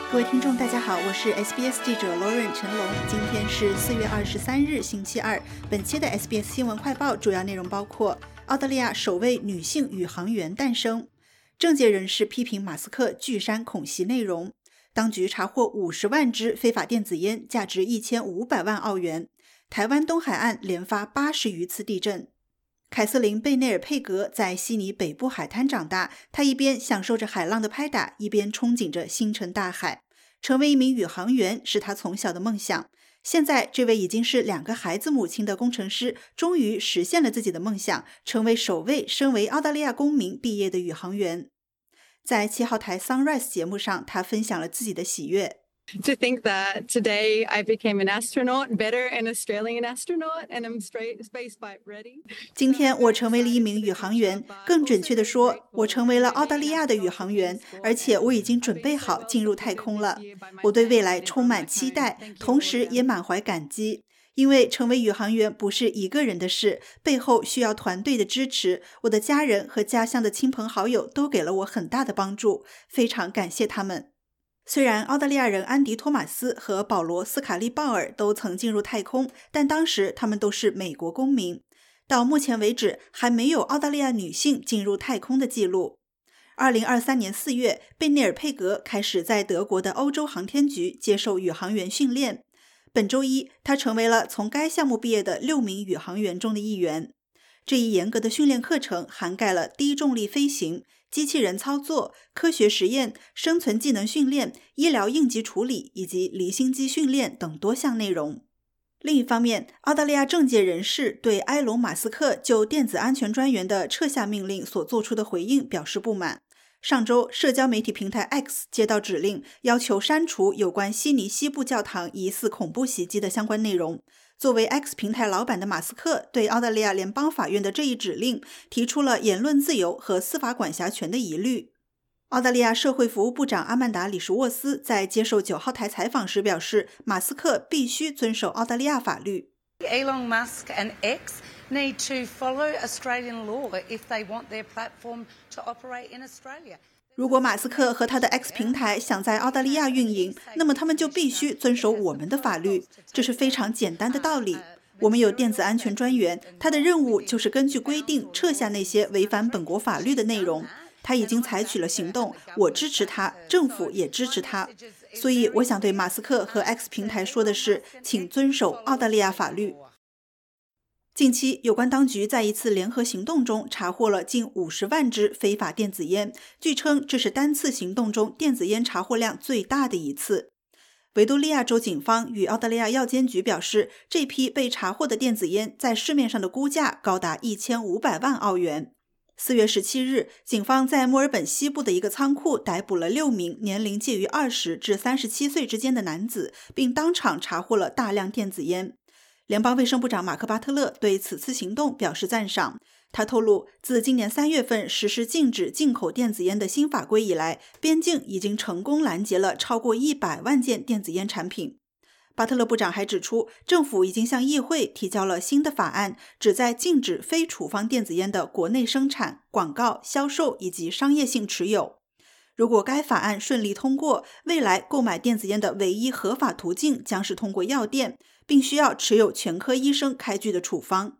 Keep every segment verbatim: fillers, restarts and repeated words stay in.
各位听众大家好，我是 S B S 记者 Lauren 陈龙。今天是四月二十三日星期二。本期的 S B S 新闻快报主要内容包括：澳大利亚首位女性宇航员诞生；政界人士批评马斯克拒删恐袭内容；当局查获五十万支非法电子烟，价值一千五百万澳元；台湾东海岸连发八十余次地震。凯瑟琳·贝内尔佩格在悉尼北部海滩长大，她一边享受着海浪的拍打，一边憧憬着星辰大海。成为一名宇航员是她从小的梦想。现在，这位已经是两个孩子母亲的工程师，终于实现了自己的梦想，成为首位身为澳大利亚公民毕业的宇航员。在七号台 Sunrise 节目上，她分享了自己的喜悦。 To think that today I became an astronaut, better an Australian astronaut, and I'm straight space flight ready. 今天我成为了一名宇航员，更准确地说，我成为了澳大利亚的宇航员，而且我已经准备好进入太空了。我对未来充满期待，同时也满怀感激。因为成为宇航员不是一个人的事，背后需要团队的支持。我的家人和家乡的亲朋好友都给了我很大的帮助，非常感谢他们。虽然澳大利亚人安迪·托马斯和保罗·斯卡利鲍尔都曾进入太空，但当时他们都是美国公民。到目前为止，还没有澳大利亚女性进入太空的记录。二零二三年四月，贝内尔佩格开始在德国的欧洲航天局接受宇航员训练。本周一，他成为了从该项目毕业的六名宇航员中的一员。这一严格的训练课程涵盖了低重力飞行、机器人操作、科学实验、生存技能训练、医疗应急处理以及离心机训练等多项内容。另一方面，澳大利亚政界人士对埃隆·马斯克就电子安全专员的撤下命令所做出的回应表示不满。上周，社交媒体平台 X 接到指令，要求删除有关悉尼西部教堂疑似恐怖袭击的相关内容。作为 X 平台老板的马斯克对澳大利亚联邦法院的这一指令提出了言论自由和司法管辖权的疑虑。澳大利亚社会服务部长阿曼达·里什沃斯在接受九号台采访时表示，马斯克必须遵守澳大利亚法律。 Elon Musk and X need to follow Australian law if they want their platform to operate in Australia. 如果马斯克和他的 X 平台想在澳大利亚运营，那么他们就必须遵守我们的法律，这是非常简单的道理。我们有电子安全专员，他的任务就是根据规定撤下那些违反本国法律的内容。他已经采取了行动，我支持他，政府也支持他。所以我想对马斯克和 X 平台说的是，请遵守澳大利亚法律。近期，有关当局在一次联合行动中查获了近五十万支非法电子烟，据称这是单次行动中电子烟查获量最大的一次。维多利亚州警方与澳大利亚药监局表示，这批被查获的电子烟在市面上的估价高达一千五百万澳元。四月十七日，警方在墨尔本西部的一个仓库逮捕了六名年龄介于二十至三十七岁之间的男子，并当场查获了大量电子烟。联邦卫生部长马克·巴特勒对此次行动表示赞赏。他透露，自今年三月份实施禁止进口电子烟的新法规以来，边境已经成功拦截了超过一百万件电子烟产品。巴特勒部长还指出，政府已经向议会提交了新的法案，旨在禁止非处方电子烟的国内生产、广告、销售以及商业性持有。如果该法案顺利通过，未来购买电子烟的唯一合法途径将是通过药店，并需要持有全科医生开具的处方。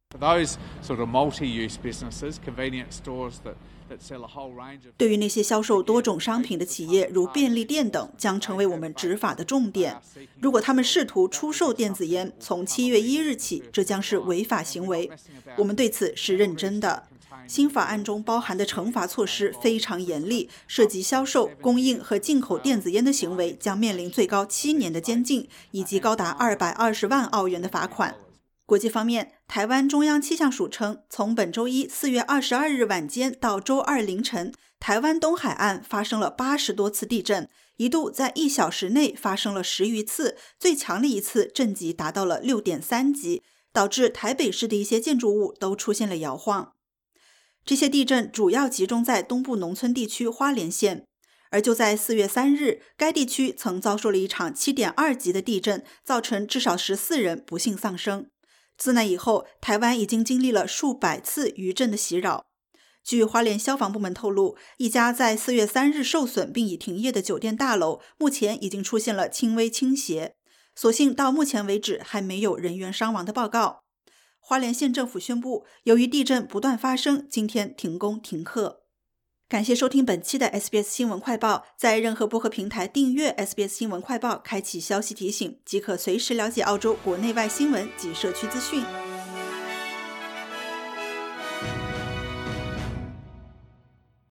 对于那些销售多种商品的企业，如便利店等，将成为我们执法的重点。如果他们试图出售电子烟，从七月一日起，这将是违法行为。我们对此是认真的。新法案中包含的惩罚措施非常严厉，涉及销售、供应和进口电子烟的行为将面临最高七年的监禁，以及高达二百二十万澳元的罚款。国际方面，台湾中央气象署称，从本周一四月二十二日晚间到周二凌晨，台湾东海岸发生了八十多次地震，一度在一小时内发生了十余次，最强的一次震级达到了 六点三级，导致台北市的一些建筑物都出现了摇晃。这些地震主要集中在东部农村地区花莲县，而就在四月三日，该地区曾遭受了一场 七点二级的地震，造成至少十四人不幸丧生。自那以后，台湾已经经历了数百次余震的袭扰。 据花莲消防部门透露，一家在四月三日受损并已停业的酒店大楼，目前已经出现了轻微倾斜，所幸到目前为止还没有人员伤亡的报告。花莲县政府宣布，由于地震不断发生，今天停工停课。感谢收听本期的 S B S 新闻快报，在任何播客平台订阅 S B S 新闻快报，开启消息提醒，即可随时了解澳洲国内外新闻及社区资讯。